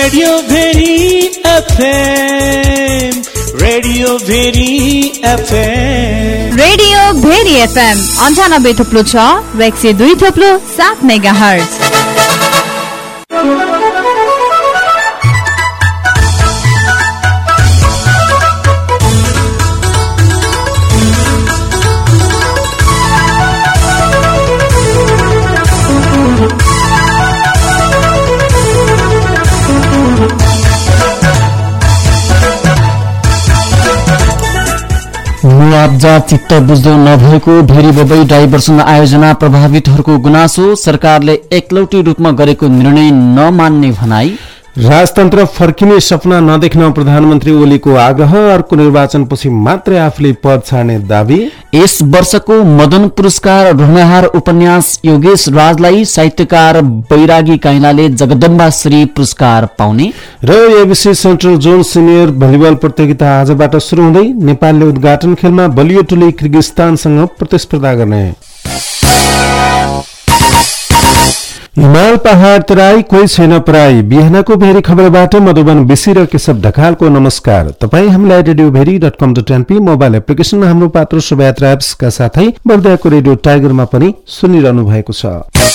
Radio Bheri FM, radio Bheri FM, radio Bheri FM 98.6 र 102.7 megahertz. मुआब्जा चित्त बुझ्दो नभएको भेरी बबई डाइभर्सन आयोजना प्रभावितहरूको गुनासो, सरकारले एकलौटी रूपमा गरेको निर्णय नमान्ने भनाई, राजतन्त्र फर्किने सपना नदेख्न प्रधानमन्त्री ओलीको आग्रह, अर्को निर्वाचनपछि मात्रै आफूले पद छाड्ने दावी, यस वर्षको मदन पुरस्कार ढुङ्गाहार उपन्यास योगेश राजलाई साहित्यकार बैरागी काइलाले जगदम्बा श्री पुरस्कार पाउने र ABC central zone senior volleyball प्रतियोगिता आजबाट सुरु हुँदै नेपालले उद्घाटन खेलमा बलियो टोली किर्गिस्तानसँग प्रतिस्पर्धा गर्ने। हिमाल पहाड तराई कोही छैन पराई, बिहानको भेरी खबरबाट मधुबन बिसी र केशव ढकालको नमस्कार। तपाई हामीलाई radiobheri.com.np मोबाइल एप्लिकेसनमा हाम्रो पात्र शोभायात्रा एप्सका साथै बर्दियाको रेडियो टाइगरमा पनि सुनिरहनु भएको छ।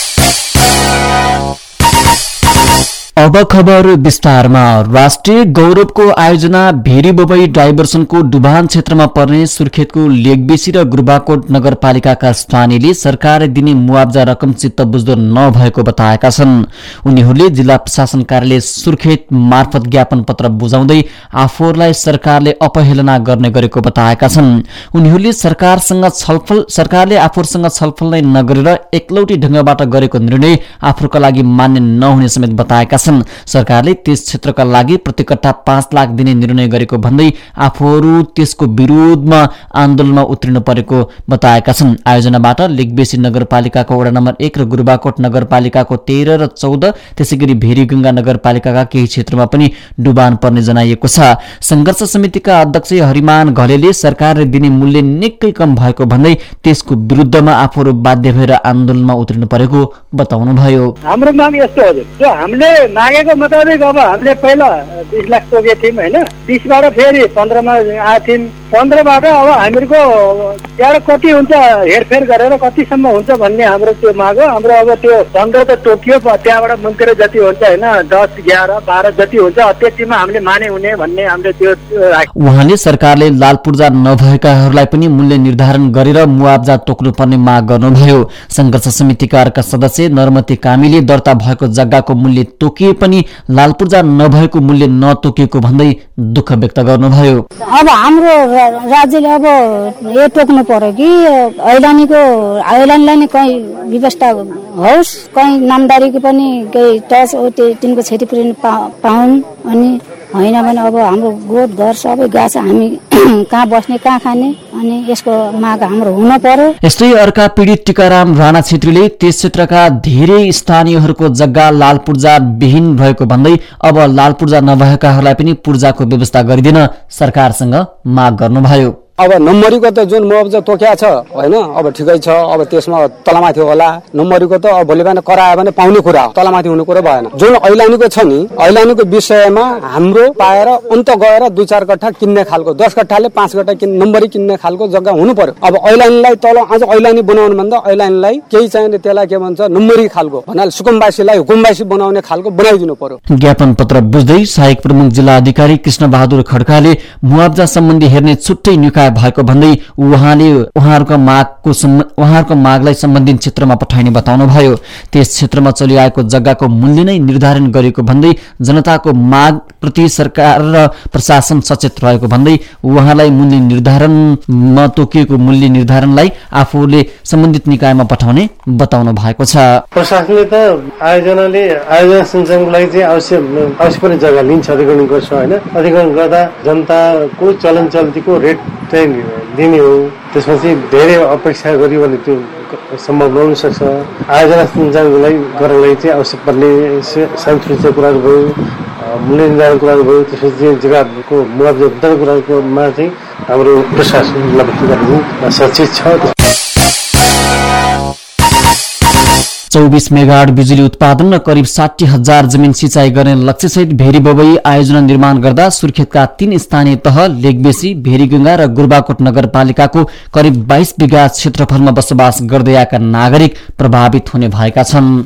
अब खबर विस्तारमा। राष्ट्रिय गौरवको आयोजना भेरी बबई डाइभर्सनको डुबान क्षेत्रमा पर्ने सुर्खेतको लेकबेसी र गुरुबाकोट नगरपालिकाका स्थानीयले सरकारले दिने मुआब्जा रकम चित्त बुझ्दो नभएको बताएका छन्। उनीहरूले जिल्ला प्रशासन कार्यालय सुर्खेत मार्फत ज्ञापन पत्र बुझाउँदै आफूहरूलाई सरकारले अपहेलना गर्ने गरेको बताएका छन्। उनीहरूले सरकारले आफूहरूसँग छलफल नै नगरेर एकलौटी ढंगबाट गरेको निर्णय आफूका लागि मान्य नहुने समेत बताएका छन्। सरकारले त्यस क्षेत्रका लागि प्रतिकट्ठा 5 लाख दिने निर्णय गरेको भन्दै आफूहरू त्यसको विरोधमा आन्दोलनमा उत्रिनु परेको बताएका छन्। आयोजनाबाट लेकबेसी नगरपालिकाको वडा नम्बर 1 र गुरुबाकोट नगरपालिकाको 13 र 14, त्यसैगरी भेरीगंगा नगरपालिकाका केही क्षेत्रमा पनि डुबान पर्ने जनाइएको छ। संघर्ष समितिका अध्यक्ष हरिमान घलेले सरकारले दिने मूल्य निकै कम भएको भन्दै त्यसको विरुद्धमा आफूहरू बाध्य भएर आन्दोलनमा उत्रिनु परेको बताउनुभयो। हाम्रो माग यस्तो हो, जो हामीले मागेको मुताबिक अब हामीले पहिला 20 लाख तोकेको थियौँ होइन, 20 बाट फेरि 15 मा आएको थियौँ। 15 बाट अब हामीहरूको त्यहाँ कति हुन्छ हेरफेर गरेर कतिसम्म हुन्छ भन्ने हाम्रो त्यो माग हो। हाम्रो अब त्यो धन्दा त तोकियो, त्यहाँबाट मुन्केर जति हुन्छ होइन 10, 11, 12 जति हुन्छ त्यतिमा हामीले माने हुने भन्ने हामीले त्यो। उहाँले सरकारले लाल पूर्जा नभएकाहरूलाई पनि मूल्य निर्धारण गरेर मुआब्जा तोक्नुपर्ने माग गर्नुभयो। संघर्ष समितिका अर्का सदस्य नरमती कामीले दर्ता भएको जग्गाको मूल्य तोकिए पनि लाल पूर्जा नभएको मूल्य नतोकिएको भन्दै दुःख व्यक्त गर्नुभयो। अब हाम्रो राज्यले अब यो तोक्नु पर्यो कि ऐलानीलाई नै कहीँ व्यवस्था होस्, कहीँ नामदारीको पनि केही टच तिनको क्षतिपूर्ति पाउन्, अनि होइन भने अब हाम्रो गोठ घर सबै गएको छ, हामी कहाँ बस्ने कहाँ खाने, अनि यसको माग हाम्रो हुन पर्यो। यस्तै अर्का पीडित टीकाराम राणा छेत्रीले त्यस क्षेत्रका धेरै स्थानीयहरूको जग्गा लाल पूर्जा विहीन भएको भन्दै अब लाल पूर्जा नभएकाहरूलाई पनि पूर्जाको व्यवस्था गरिदिन सरकारसँग माग गर्नुभयो। अब नम्बरीको त जुन मुआब्जा तोकिया छ होइन, अब ठिकै छ, अब त्यसमा तलमाथि होला। नम्बरीको त अब भोलि बिहान करायो भने पाउने कुरा हो, तलमाथि हुने कुरा भएन। जुन ऐलानीको छ नि, ऐलानीको विषयमा हाम्रो पाएर अन्त गएर 2-4 कट्ठा किन्ने खालको, 10 कट्ठाले 5 कट्ठा नम्बरी किन्ने खालको जग्गा हुनु पर्यो। अब ऐलानीलाई तल आज ऐलानी बनाउनु भन्दा ऐलानीलाई केही चाहिने त्यसलाई के भन्छ नम्बरी खालको भन्नाले सुकुम्बासीलाई हुकुमबासी बनाउने खालको बनाइदिनु पर्यो। ज्ञापन पत्र बुझ्दै सहायक प्रमुख जिल्ला अधिकारी कृष्ण बहादुर खड्काले मुआब्जा सम्बन्धी हेर्ने छुट्टै निकाय भएको भन्दै उहाँले उहाँहरूको मागलाई सम्बन्धित क्षेत्रमा पठाइने बताउनुभयो। त्यस क्षेत्रमा चलिआएको जग्गाको मूल्य नै निर्धारण गरेको भन्दै जनताको माग प्रति सरकार र प्रशासन सचेत रहेको भन्दै उहाँलाई मूल्य निर्धारणमा तोकिएको मूल्य निर्धारणलाई आफूले सम्बन्धित निकायमा पठाउने बताउनु भएको छ। प्रशासनले त आयोजना सञ्चालनको लागि चाहिँ अवश्य पनि जग्गा लिन्छ, अधिग्रहण गर्छ होइन। अधिग्रहण गर्दा जनताको चलन चल्तीको रेट चाहिँ दिने हो, त्यसपछि धेरै अपेक्षा गरियो भने त्यो सम्भव नहुन सक्छ। आयोजना सञ्चालनको लागि गर्नलाई चाहिँ आवश्यक पर्ने सुरक्षा कुराहरू भयो, मूल्य निर्धारण कुराहरू भयो, त्यसपछि जग्गाको मुआब्जा वितरण कुराहरूमा चाहिँ हाम्रो प्रशासन सचेत छ। 24 मेगावाट बिजुली उत्पादन र करिब 60,000 जमिन सिँचाइ गर्ने लक्ष्यसहित भेरी बबई आयोजना निर्माण गर्दा सुर्खेतका 3 स्थानीय तह लेकबेसी, भेरीगुङ्गा र गुर्बाकोट नगरपालिकाको करिब 22 बिघा क्षेत्रफलमा बसोबास गर्दै आएका नागरिक प्रभावित हुने भएका छन्।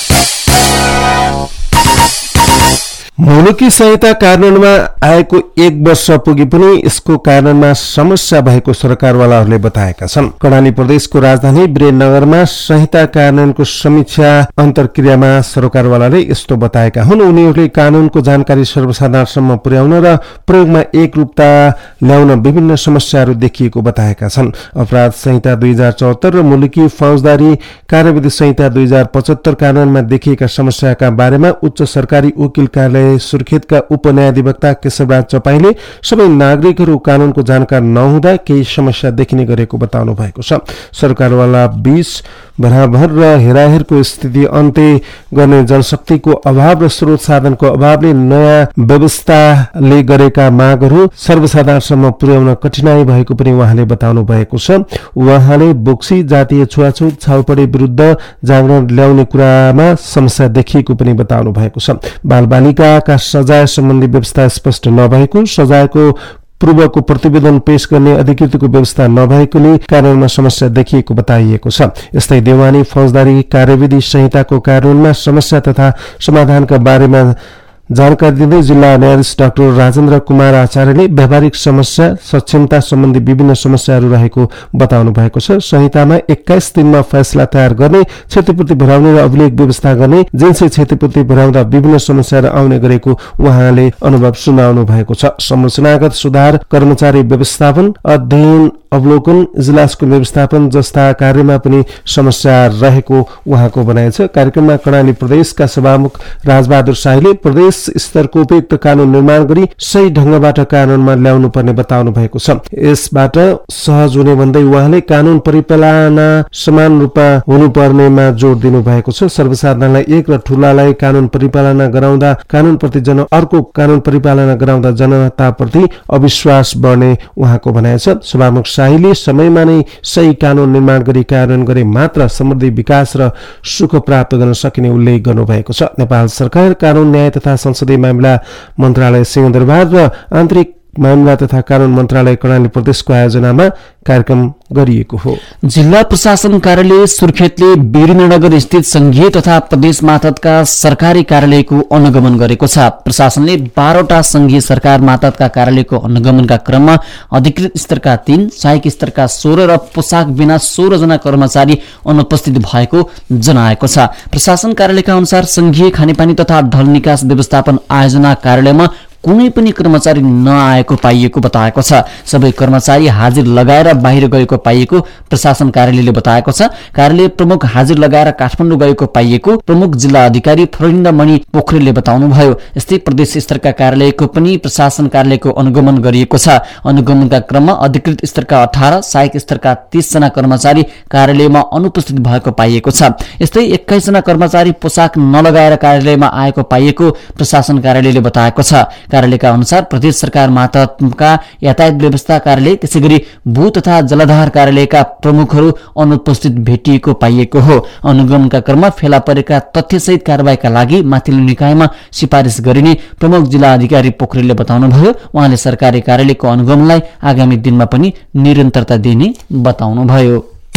मुलुकी सहायता कार्यान्वयनमा आएको 1 वर्ष पुगे पनि यसको कार्यान्वयनमा समस्या भएको सरकारवालाहरूले बताएका छन्। कर्णाली प्रदेशको राजधानी वीरेन्द्रनगरमा सहायता कार्यान्वयनको समीक्षा अन्तर्क्रियामा सरकारवालाले यस्तो बताएका हुन्। उनीहरूले कानूनको जानकारी सर्वसाधारणसम्म पुर्याउन र प्रयोगमा एकरूपता ल्याउन विभिन्न समस्याहरू देखिएको बताएका छन्। अपराध संहिता 2074 र मुलुकी फौजदारी कार्यविधि संहिता 2075 कार्यान्वयनमा देखिएका समस्याका बारेमा उच्च सरकारी वकिल कार्यालय सुर्खेतका उपन्यायाधिवक्ता केशवराज चपाईले सबै नागरिकहरू कानूनको जानकार नहुँदा केही समस्या देखिने गरेको बताउनु भएको छ। सरकारवाला बीच बराबर र हेराहेरको स्थिति अन्त्य गर्ने जनशक्तिको अभाव र स्रोत साधनको अभावले नयाँ व्यवस्थाले गरेका मागहरू सर्वसाधारणसम्म पुर्याउन कठिनाई भएको पनि उहाँले बताउनु भएको छ। उहाँले बोक्सी जातीय छुवाछुत छाउपडी विरुद्ध जागरण ल्याउने कुरामा समस्या देखिएको पनि बताउनु भएको छ। बालबालिकाका सजाय सम्बन्धी व्यवस्था स्पष्ट नभएको, सजायको पूर्वको प्रतिवेदन पेश गर्ने अधिकृतको व्यवस्था नभएकोले कार्यान्वयनमा समस्या देखिएको बताइएको छ। यस्तै देवानी फौजदारी कार्यविधि संहिताको कार्यान्वयनमा समस्या तथा समाधानका बारेमा जानकारी दिँदै जिल्ला न्यायाधीश डाक्टर राजेन्द्र कुमार आचार्यले व्यावहारिक समस्या, सक्षमता सम्बन्धी विभिन्न समस्याहरू रहेको बताउनु भएको छ। संहितामा 21 दिनमा फैसला तयार गर्ने, क्षतिपूर्ति भराउने र अभिलेख व्यवस्था गर्ने, जिन्सी क्षतिपूर्ति भराउँदा विभिन्न समस्याहरू आउने गरेको उहाँले अनुभव सुनाउनु भएको छ। संरचनागत सुधार, कर्मचारी व्यवस्थापन, अध्ययन अवलोकन, इजलासको व्यवस्थापन जस्ता कार्यमा पनि समस्या रहेको उहाँको भनाइ छ। कार्यक्रममा कर्णाली प्रदेशका सभामुख राजबहादुर शाहीले प्रदेश स्तरको उपयुक्त कानून निर्माण गरी सही ढंगबाट कार्यान्वयनमा ल्याउनु पर्ने बताउनु भएको छ। यसबाट सहज हुने भन्दै उहाँले कानून परिपालना समान रूपमा हुनुपर्नेमा जोड़ दिनु भएको छ। सर्वसाधारणलाई एक र ठूलालाई कानून परिपालना गराउँदा कानूनप्रति अर्को कानून परिपालना गराउँदा जनताप्रति अविश्वास बढ्ने उहाँको भनाइ छ। सभामुख शाहीले समयमा नै सही कानून निर्माण गरी कार्यान्वयन गरे मात्र समृद्धि, विकास र सुख प्राप्त गर्न सकिने उल्लेख गर्नुभएको छ। नेपाल सरकार कानून, न्याय तथा संसदीय मामिला मन्त्रालय सिंहदरबार र आन्तरिक मामिला तथा कानून मन्त्रालय कर्णाली प्रदेशको आयोजनामा कार्यक्रम गरिएको हो। जिल्ला प्रशासन कार्यालय सुर्खेतले वीरेन्द्रनगर स्थित संघीय तथा प्रदेश मातहतका सरकारी कार्यालयको अनुगमन गरेको छ। प्रशासनले 12वटा संघीय सरकार मातहतका कार्यालयको अनुगमनका क्रममा अधिकृत स्तरका 3, सहायक स्तरका 16 र पोसाक बिना 16 जना कर्मचारी अनुपस्थित भएको जनाएको छ। प्रशासन कार्यालयका अनुसार संघीय खानेपानी तथा ढल निकास व्यवस्थापन आयोजना कार्यालयमा कुनै पनि कर्मचारी नआएको पाइएको बताएको छ। सबै कर्मचारी हाजिर लगाएर बाहिर गएको पाइएको प्रशासन कार्यालयले बताएको छ। कार्यालय प्रमुख हाजिर लगाएर काठमाडौँ गएको पाइएको प्रमुख जिल्ला अधिकारी फरिन्दमणि पोखरेलले बताउनुभयो। यस्तै प्रदेश स्तरका कार्यालयको पनि प्रशासन कार्यालयको अनुगमन गरिएको छ। अनुगमनका क्रममा अधिकृत स्तरका 18, सहायक स्तरका 30 जना कर्मचारी कार्यालयमा अनुपस्थित भएको पाइएको छ। यस्तै 21 जना कर्मचारी पोसाक नलगाएर कार्यालयमा आएको पाइएको प्रशासन कार्यालयले बताएको छ। कार्यालयका अनुसार प्रदेश सरकार मातहतका यातायात व्यवस्था कार्यालय, त्यसैगरी भू तथा जलाधार कार्यालयका प्रमुखहरू अनुपस्थित भेटिएको पाइएको हो। अनुगमनका क्रममा फेला परेका तथ्यसहित कारबाहीका लागि माथिल्लो निकायमा सिफारिस गरिने प्रमुख जिल्ला अधिकारी पोखरेलले बताउनुभयो। उहाँले सरकारी कार्यालयको अनुगमनलाई आगामी दिनमा पनि निरन्तरता दिने बताउनुभयो।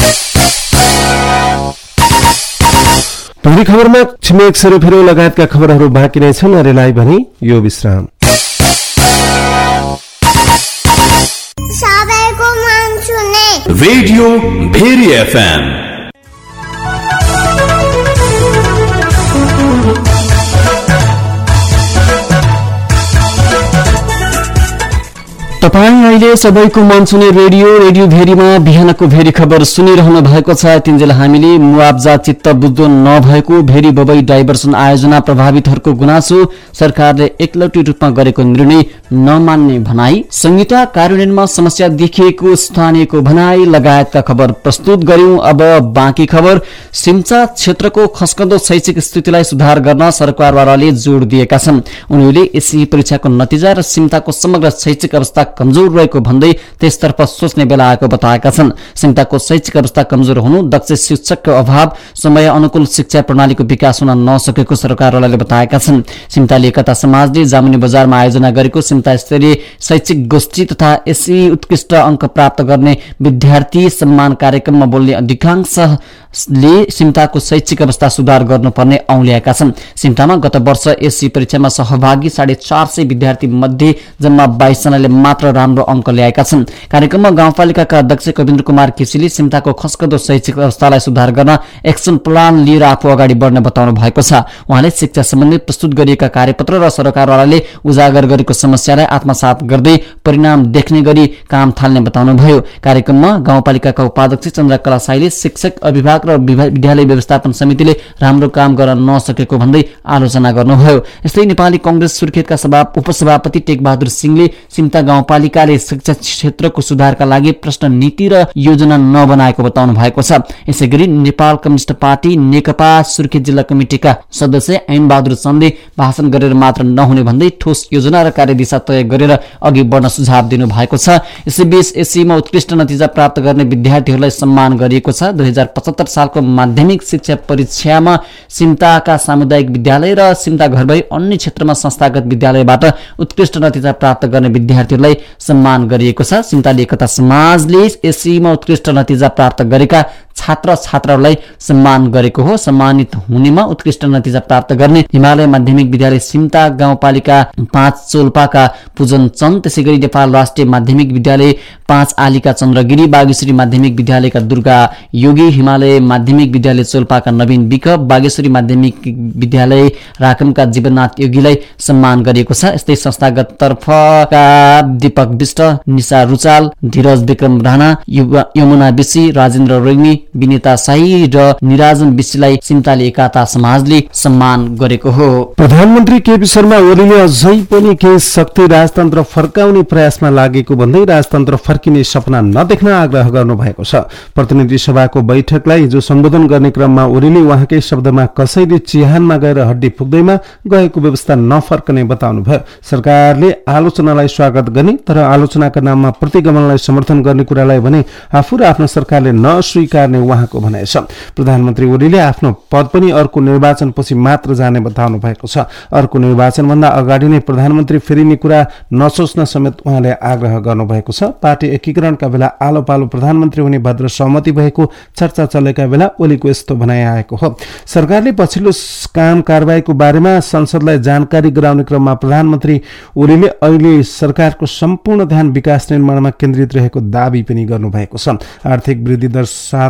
भोलि खबरमा छिमेक सेरोफेरो लगायतका खबरहरू बाँकी नै छन्। अरेलाई भने यो विश्राम। सबैको मन सुने रेडियो भेरी एफएम। तपाईं अहिले सबैको मन सुने रेडियो भेरीमा बिहानको भेरी खबर सुनिरहनु भएको छ। तिनजेल हामीले मुआब्जा चित्त बुझ्दो नभएको भेरी बबई डाइभर्सन आयोजना प्रभावितहरूको गुनासो, सरकारले एकलौटी रूपमा गरेको निर्णय नमान्ने भनाई, संहिता कार्यान्वयनमा समस्या देखिएको स्थानीयको भनाई लगायतका खबर प्रस्तुत गर्यौं। अब बाँकी खबर। सिम्चा क्षेत्रको खस्कँदो शैक्षिक स्थितिलाई सुधार गर्न सरकारवालाले जोड़ दिएका छन्। उनीहरूले एसई परीक्षाको नतिजा र सिम्ताको समग्र शैक्षिक अवस्था कमजोर रहेको भन्दै त्यसतर्फ सोच्ने बेला आएको बताएका छन्। सिमताको शैक्षिक अवस्था कमजोर हुनु, दक्ष शिक्षकको अभाव, समय अनुकूल शिक्षा प्रणालीको विकास हुन नसकेको सरकारवालाले बताएका छन्। सिमताली एकता समाजले जामुनी बजारमा आयोजना गरेको सिमता स्तरीय शैक्षिक गोष्ठी तथा एसई उत्कृष्ट अंक प्राप्त गर्ने विद्यार्थी सम्मान कार्यक्रममा बोल्ने अधिकांशले सिमताको शैक्षिक अवस्था सुधार गर्नुपर्ने औल्याएका छन्। सिमतामा गत वर्ष एसई परीक्षामा सहभागी 450 विद्यार्थी मध्ये जम्मा 22 जनाले मात्र राम्रो अंक ल्याएका छन्। कार्यक्रममा गाउँपालिकाका अध्यक्ष कविन्द्र कुमार केसीले सिमताको खस्कदो शैक्षिक अवस्थालाई सुधार गर्न एक्सन प्लान लिएर आफू अगाडि बढ्ने बताउनु भएको छ। उहाँले शिक्षा सम्बन्धी प्रस्तुत गरिएका कार्यपत्र र सरकारवालाले उजागर गरेको समस्यालाई आत्मसात गर्दै परिणाम देख्ने गरी काम थाल्ने बताउनुभयो। कार्यक्रममा गाउँपालिकाका उपाध्यक्ष चन्द्रकला साईले शिक्षक, अभिभावक र विद्यालय व्यवस्थापन समितिले राम्रो काम गर्न नसकेको भन्दै आलोचना गर्नुभयो। यस्तै नेपाली कांग्रेस सुर्खेतका उपसभापति टेकबहादुर सिंहले सिमता गाउँपालिकाले शिक्षा क्षेत्रको सुधारका लागि प्रश्न नीति र योजना नबनाएको बताउनु भएको छ। यसैगरी नेपाल कम्युनिस्ट पार्टी नेकपा सुर्खेत जिल्ला कमिटिका सदस्य ऐन बहादुर चन्दले भाषण गरेर मात्र नहुने भन्दै ठोस योजना र कार्यदिशा तय गरेर अघि बढ्न सुझाव दिनु भएको छ। यसैबीच एसईमा उत्कृष्ट नतिजा प्राप्त गर्ने विद्यार्थीहरूलाई सम्मान गरिएको छ। 2075 सालको माध्यमिक शिक्षा परीक्षामा सिमताका सामुदायिक विद्यालय र सिमता घरभई अन्य क्षेत्रमा संस्थागत विद्यालयबाट उत्कृष्ट नतिजा प्राप्त गर्ने विद्यार्थीहरूलाई सम्मान गरिएको छ। सिमताली एकता समाजले एसईमा उत्कृष्ट नतिजा प्राप्त गरेका छात्र छात्राहरूलाई सम्मान गरेको हो। सम्मानित हुनेमा उत्कृष्ट नतिजा प्राप्त गर्ने हिमालय माध्यमिक विद्यालय सिमता गाउँपालिका 5 चोल्पाका पूजन चन्द, त्यसैगरी नेपाल राष्ट्रिय माध्यमिक विद्यालय 5 आलीका चन्द्रगिरी, बागेश्वरी माध्यमिक विद्यालयका दुर्गा योगी, हिमालय माध्यमिक विद्यालय चोल्पाका नवीन विक, बागेश्वरी माध्यमिक विद्यालय राकमका जीवननाथ योगीलाई सम्मान गरिएको छ। यस्तै संस्थागत तर्फका दीपक विष्ट, निशा रुचाल, धीरज विक्रम राणा, यमुना विशी, राजेन्द्र रेग्मी, विनेता शाही र निराजन विशीलाई सिमताली एकता समाजले सम्मान गरेको हो। प्रधानमन्त्री केपी शर्मा ओलीले अझै पनि केही शक्ति राजतन्त्र फर्काउने प्रयासमा लागेको भन्दै राजतन्त्र फर्किने सपना नदेख्न आग्रह गर्नु भएको छ। प्रतिनिधि सभाको बैठकलाई हिजो सम्बोधन गर्ने क्रममा ओलीले उहाँकै शब्दमा कसैले चिहानमा गएर हड्डी फुक्दैमा गएको व्यवस्था नफर्कने बताउनुभयो। सरकारले आलोचनालाई स्वागत गर्ने तर आलोचनाका नाममा प्रतिगमनलाई समर्थन गर्ने कुरालाई भने आफू र आफ्नो सरकारले नस्वीकार उहाँको भनाइ छ। प्रधानमन्त्री ओलीले आफ्नो पद पनि अर्को निर्वाचनपछि मात्र जाने बताउनु भएको छ। अर्को निर्वाचनभन्दा अगाडि नै प्रधानमन्त्री फेरिने कुरा नसोच्न समेत उहाँले आग्रह गर्नुभएको छ। पार्टी एकीकरणका बेला आलो पालो प्रधानमन्त्री हुने भद्र सहमति भएको चर्चा चलेका बेला ओलीको यस्तो भनाइ आएको हो। सरकारले पछिल्लो काम कारबाहीको बारेमा संसदलाई जानकारी गराउने क्रममा प्रधानमन्त्री ओलीले अहिले सरकारको सम्पूर्ण ध्यान विकास निर्माणमा केन्द्रित रहेको दावी पनि गर्नुभएको छ। आर्थिक वृद्धि दर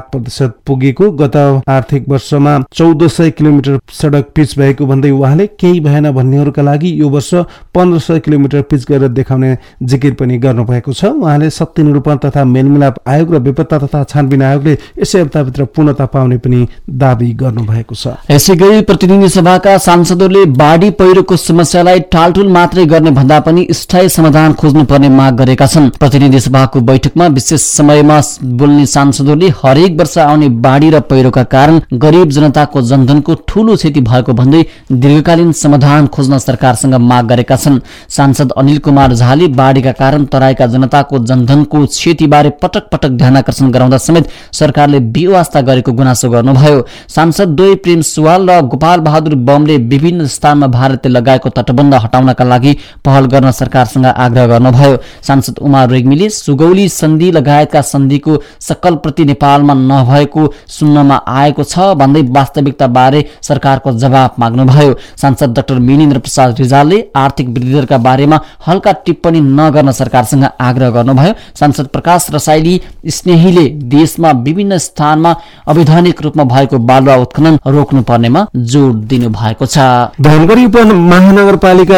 7% पुगेको, गत आर्थिक वर्षमा 1400 किलोमिटर सडक पिच भएको भन्दै उहाँले केही भएन भन्नेहरूका लागि यो वर्ष 1500 किलोमिटर पिच गरेर देखाउने जिकिर पनि गर्नुभएको छ। उहाँले शक्ति निरूपण तथा मेलमिलाप आयोग र बेपत्ता तथा छानबिन आयोगले यसै हप्ताभित्र पूर्णता पाउने पनि दावी गर्नुभएको छ। यसैगरी प्रतिनिधि सभाका सांसदहरूले बाढी पहिरोको समस्यालाई टालटुल मात्रै गर्ने भन्दा पनि स्थायी समाधान खोज्नुपर्ने माग गरेका छन्। प्रतिनिधि सभाको बैठकमा विशेष समयमा बोल्ने सांसदहरूले हरेक वर्ष आउने बाढी र पहिरोका कारण गरीब जनताको जनधनको ठूलो क्षति भएको भन्दै दीर्घकालीन समाधान खोज्न सरकारसँग माग गरेका छन्। सांसद अनिल कुमार झाले बाढीका कारण तराईका जनताको जनधनको क्षतिबारे पटक पटक ध्यानआकर्षण गराउँदा समेत सरकारले बेवास्ता गरेको गुनासो गर्नुभयो। सांसद द्वय प्रेम सुवाल र गोपाल बहादुर बमले विभिन्न स्थानमा भारतले लगाएको तटबन्ध हटाउनका लागि पहल गर्न सरकारसँग आग्रह गर्नुभयो। सांसद उमा रेग्मीले सुगौली सन्धि लगायतका सन्धिको सकल प्रति नेपालमा नभएको सुन्नमा आएको छ भन्दै वास्तविकता बारे सरकारको जवाब माग्नुभयो। सांसद डाक्टर मिनेन्द्र प्रसाद रिजालले आर्थिक वृद्धि दरका बारेमा हल्का टिप्पणी नगर्न सरकारसँग आग्रह गर्नुभयो। सांसद प्रकाश रसाइली स्नेहीले देशमा विभिन्न स्थानमा अवैधानिक रूपमा भएको बालुवा उत्खनन रोक्नु पर्नेमा जोड दिनु भएको छ। धनगढी उपमहानगरपालिका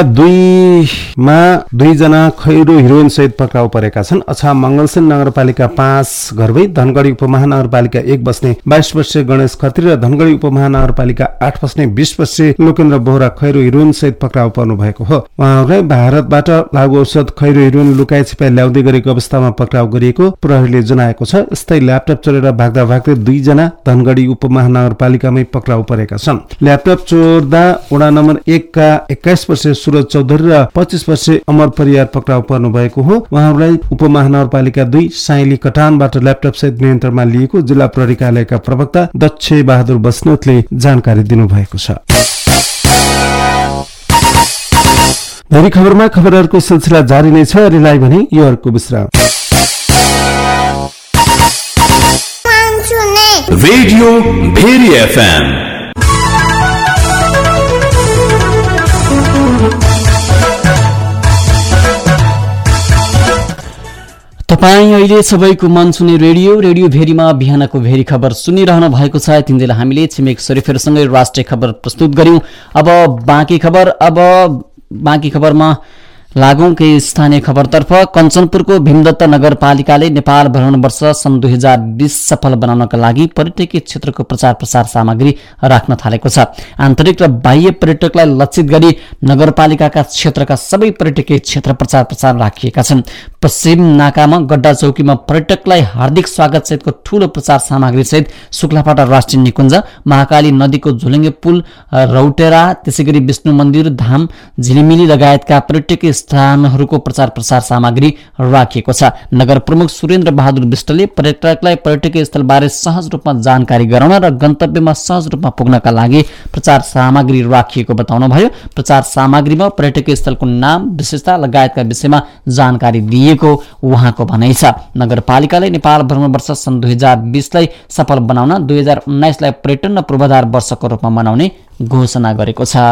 2 मा 2 जना खैरो हिरोइन सहित पक्राउ परेका छन्। अछाम मंगलसेन नगरपालिका 5 घरबै धनगढी उपमहानगरपालिका उपमहानगरपालिका 1 बस्ने 22 वर्षीय गणेश खत्री र धनगढी उपमहानगरपालिका 8 बस्ने 20 वर्षीय लोकेन्द्र बोहरा खैरो हिरोइन सहित पक्राउ पर्नु भएको हो। उहाँहरूलाई भारतबाट लागू औषध खैरो हिरोइन लुकाई छिपाई ल्याउँदै गरेको अवस्थामा पक्राउ गरिएको प्रहरीले जनाएको छ। यस्तै ल्यापटप चोरेर भाग्दा भाग्दै 2 जना धनगढी उपमहानगरपालिकामै पक्राउ परेका छन्। ल्यापटप चोर्दा वडा नम्बर 1 का 21 वर्षीय सुरज चौधरी र 25 वर्षीय अमर परियार पक्राउ पर्नु भएको हो। उहाँहरूलाई उपमहानगरपालिका 2 साइली कटानबाट ल्यापटप सहित नियन्त्रणमा लिएको जिल्ला प्रहरी कार्यालयका प्रवक्ता दक्ष बहादुर बस्नेतले जानकारी दिनुभएको छ। भेरी खबरमा खबरहरूको सिलसिला जारी नै छ। अहिलेलाई भने यो अर्को विश्राम। Radio Bheri FM. तपाईँ अहिले सबैको मन सुने रेडियो भेरीमा बिहानको भेरी खबर सुनिरहनु भएको छ। तिनजेल हामीले छिमेक शरीफहरूसँगै राष्ट्रिय खबर प्रस्तुत गर्यौं। अब बाँकी खबरमा लागौं केही स्थानीय खबरतर्फ। कञ्चनपुरको भीमदत्त नगरपालिकाले नेपाल भ्रमण वर्ष सन् 2020 सफल बनाउनका लागि पर्यटकीय क्षेत्रको प्रचार प्रसार सामग्री राख्न थालेको छ। आन्तरिक र बाह्य पर्यटकलाई लक्षित गरी नगरपालिकाका क्षेत्रका सबै पर्यटकीय क्षेत्र प्रचार प्रसार राखिएका छन्। पश्चिम नाकामा गड्डा चौकीमा पर्यटकलाई हार्दिक स्वागत सहितको ठूलो प्रचार सामग्री सहित शुक्लापाटा राष्ट्रिय निकुञ्ज, महाकाली नदीको झुलुङ्गे पुल, रौटेरा, त्यसैगरी विष्णु मन्दिर, धाम, झिलिमिली लगायतका पर्यटकीय स्थानहरूको प्रचार प्रसार सामग्री राखिएको छ। नगर प्रमुख सुरेन्द्र बहादुर विष्टले पर्यटकलाई पर्यटकीय स्थलबारे सहज रूपमा जानकारी गराउन र गन्तव्यमा सहज रूपमा पुग्नका लागि प्रचार सामग्री राखिएको बताउनुभयो। प्रचार सामग्रीमा पर्यटकीय स्थलको नाम, विशेषता लगायतका विषयमा जानकारी दिएको उहाँको भनाइ छ। नगरपालिकाले नेपाल भ्रमण वर्ष सन् 2020 लाई सफल बनाउन 2019 लाई पर्यटन र पूर्वाधार वर्षको रूपमा मनाउने घोषणा गरेको छ।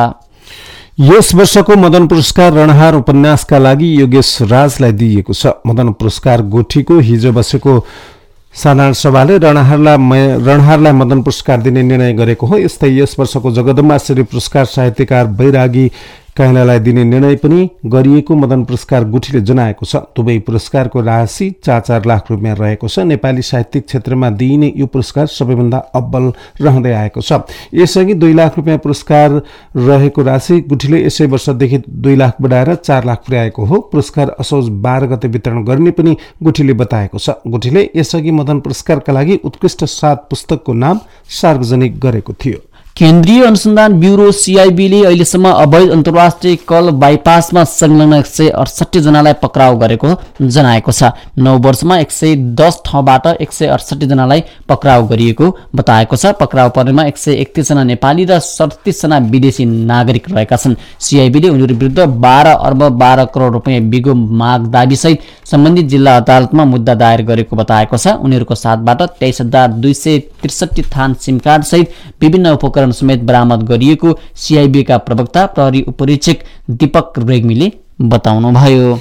यस वर्षको मदन पुरस्कार रणहार उपन्यासका लागि योगेश राजलाई दिइएको छ। मदन पुरस्कार गोठीको हिजो बसेको साधारण सभाले रणहारलाई मदन पुरस्कार दिने निर्णय गरेको हो। यस्तै यस वर्षको जगदम्बा श्री पुरस्कार साहित्यकार बैरागी काइलालाई दिने निर्णय पनि गरिएको मदन पुरस्कार गुठीले जनाएको छ। दुवै पुरस्कारको राशि 4-4 लाख रुपियाँ रहेको छ। नेपाली साहित्यिक क्षेत्रमा दिइने यो पुरस्कार सबैभन्दा अब्बल रहँदै आएको छ। यसअघि 2 लाख रुपियाँ पुरस्कार रहेको राशि गुठीले यसै वर्षदेखि 2 लाख बढाएर 4 लाख पुर्याएको हो। पुरस्कार असोज 12 गते वितरण गर्ने पनि गुठीले बताएको छ। गुठीले यसअघि मदन पुरस्कारका लागि उत्कृष्ट 7 पुस्तकको नाम सार्वजनिक गरेको थियो। केन्द्रीय अनुसन्धान ब्युरो सीआईबीले अहिलेसम्म अवैध अन्तर्राष्ट्रिय कल बाइपासमा संलग्न 168 जनालाई पक्राउ गरेको जनाएको छ। 9 वर्षमा 110 ठाउँबाट 168 जनालाई पक्राउ गरिएको बताएको छ। पक्राउ पर्नेमा 131 जना नेपाली र 37 जना विदेशी नागरिक रहेका छन्। सीआईबीले उनीहरू विरुद्ध 12 अर्ब 12 करोड रुपियाँ बिगो माग दाबी सहित सम्बन्धित जिल्ला अदालतमा मुद्दा दायर गरेको बताएको छ। उनीहरूको साथबाट 23,263 थान सिम कार्ड सहित विभिन्न उपकरण समेत बरामद गरिएको सीआईबी का प्रवक्ता प्रहरी उपरीक्षक दीपक रेग्मीले बताउनुभयो।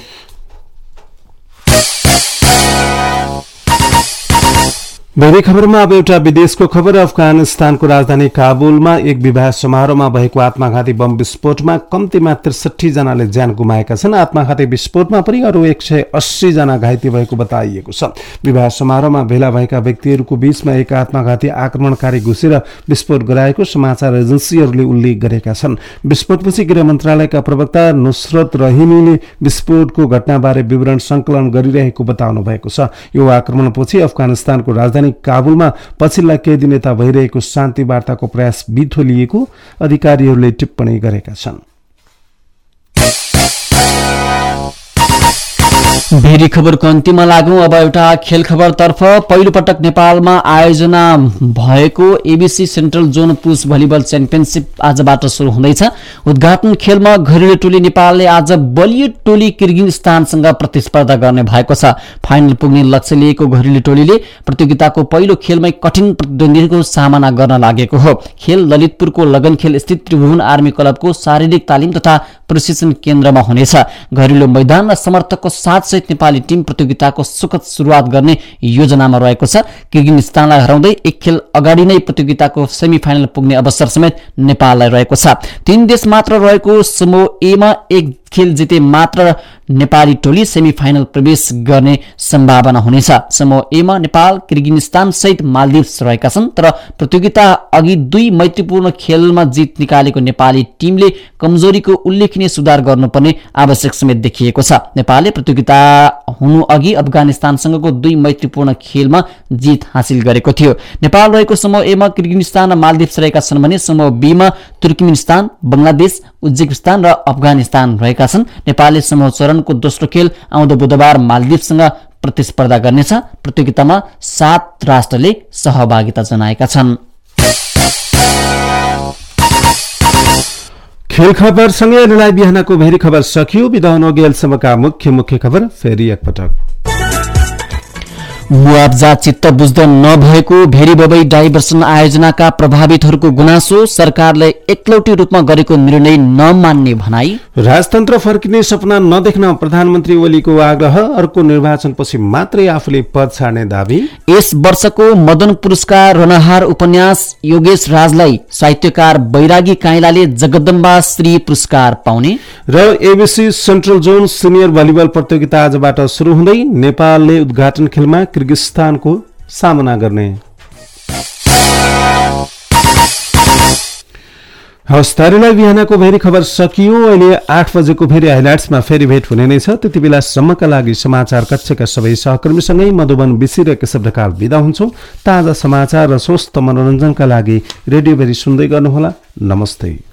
भेरी खबरमा अब एउटा विदेशको खबर। अफगानिस्तानको राजधानी काबुलमा एक विवाह समारोहमा भएको आत्मघाती बम विस्फोटमा कम्तीमा 63 जनाले ज्यान गुमाएका छन्। आत्मघाती विस्फोटमा पनि अरू 180 जना घाइते भएको बताइएको छ। विवाह समारोहमा भेला भएका व्यक्तिहरूको बीचमा एक आत्मघाती आक्रमणकारी घुसेर विस्फोट गराएको समाचार एजेन्सीहरूले उल्लेख गरेका छन्। विस्फोटपछि गृह मन्त्रालयका प्रवक्ता नुसरत रहिमीले विस्फोटको घटनाबारे विवरण संकलन गरिरहेको बताउनु भएको छ। यो आक्रमणपछि अफगानिस्तानको राजधानी काबुलमा पछिल्ला केही दिन यता भइरहेको शान्ति वार्ताको प्रयास बिथो लिएको अधिकारीहरूले टिप्पणी गरेका छन्। भेरी खबरको अन्त्यमा लागौं। अब एउटा खेल खबरतर्फ। पहिलो पटक नेपालमा आयोजना भएको एबीसी सेन्ट्रल जोन पुरुष भलिबल च्याम्पियनशिप आजबाट सुरु हुँदैछ। उद्घाटन खेलमा घरेलु टोली नेपालले आज बलियो टोली किर्गिजस्तानसँग प्रतिस्पर्धा गर्ने भएको छ। फाइनल पुग्ने लक्ष्य लिएको घरेलु टोलीले प्रतियोगिताको पहिलो खेलमै कठिन प्रतिद्वन्दीको सामना गर्न लागेको हो। खेल ललितपुरको लगनखेल स्थित त्रिभुवन आर्मी क्लबको शारीरिक तालिम तथा प्रशिक्षण केन्द्रमा हुनेछ। घरेलु मैदान र समर्थकको साथ नेपाली टिम प्रतियोगिताको सुखद सुरुवात गर्ने योजनामा रहेको छ। किर्गिजस्तानलाई हराउँदै एक खेल अगाडि नै प्रतियोगिताको सेमिफाइनल पुग्ने अवसर समेत नेपाललाई रहेको छ। 3 देश मात्र रहेको समूह ए मा एक खेल जिते मात्र नेपाली टोली सेमी फाइनल प्रवेश गर्ने सम्भावना हुनेछ। समूह ए मा नेपाल, किर्गिजस्तान सहित मालदिभ्स रहेका छन्। तर प्रतियोगिता अघि 2 मैत्रीपूर्ण खेलमा जित निकालेको नेपाली टिमले कमजोरीको उल्लेखनीय सुधार गर्नुपर्ने आवश्यक समेत देखिएको छ। नेपालले प्रतियोगिता हुनु अघि अफगानिस्तानसँगको 2 मैत्रीपूर्ण खेलमा जित हासिल गरेको थियो। नेपाल रहेको समूह ए मा किर्गिजस्तान र मालदिभ्स रहेका छन् भने समूह बी मा तुर्कमेनिस्तान, बंगलादेश, उज्बेकिस्तान र अफगानिस्तान रहेका छन्। नेपालले समूह चरणको दोस्रो खेल आउँदो बुधबार मालदिभ्ससँग प्रतिस्पर्धा गर्नेछ। प्रतियोगितामा 7 राष्ट्रले सहभागिता जनाएका छन्। खेल खबर सँगै अहिलेलाई बिहानको भेरी खबर सकियो। बिदा हुन अघि अहिलेसम्मका मुख्य खबर फेरि एकपटक। मुआब्जा चित्त बुझ्दो नभएको भेरी बबई डाइभर्सन आयोजनाका प्रभावितहरूको गुनासो, सरकारले एकलौटी रूपमा गरेको निर्णय नमान्ने भनाई, राजतन्त्र फर्किने सपना नदेख्न प्रधानमन्त्री ओलीको आग्रह, अर्को निर्वाचनपछि मात्रै आफूले पद छाड्ने दावी, यस वर्षको मदन पुरस्कार रनहार उपन्यास योगेश राजलाई साहित्यकार बैरागी काइलाले जगदम्बा श्री पुरस्कार पाउने र ABC central zone senior volleyball प्रतियोगिता आजबाट सुरु हुँदै नेपालले उद्घाटन खेलमा किर्गिजस्तानको सामना गर्ने। हवस्, तारीलाई बिहानको भेरी खबर सकियो। अहिले 8 बजेको फेरि हाइलाइट्समा फेरि भेट हुने नै छ। त्यति बेलासम्मका लागि समाचार कक्षका सबै सहकर्मीसँगै मधुबन बिसी र केशव ढकाल बिदा हुन्छौँ। ताजा समाचार र स्वस्थ मनोरञ्जनका लागि रेडियो भेरी सुन्दै गर्नुहोला। नमस्ते।